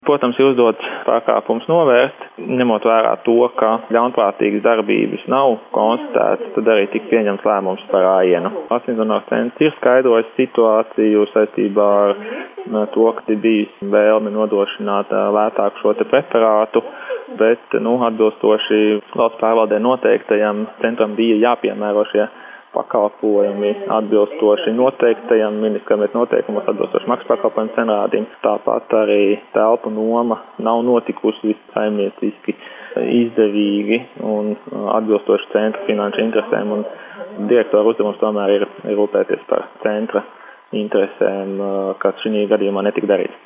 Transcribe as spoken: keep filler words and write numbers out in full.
Protams, ir uzdots pārkāpums novērst, ņemot vērā to, ka ļaunprātīgas darbības nav konstatētas, tad arī tika pieņemts lēmums par āienu. Asinsdonors centrs ir skaidrojis situāciju saistībā ar to, ka ir bijis vēlme nodrošināt lētāku šo te preparātu, bet, nu, atbilstoši valsts pārvaldē noteiktajam centram bija jāpiemēro šie pakalpojumi atbilstoši noteiktajam ministrijas noteikumos, atbilstoši maksas pakalpojumu cenrādim. Tāpat arī telpu noma nav notikusi saimnieciski izdevīgi un atbilstoši centra finanšu interesēm, un direktora uzdevums tomēr ir, ir rūpēties par centra interesēm, kas šī gadījumā netika darīts.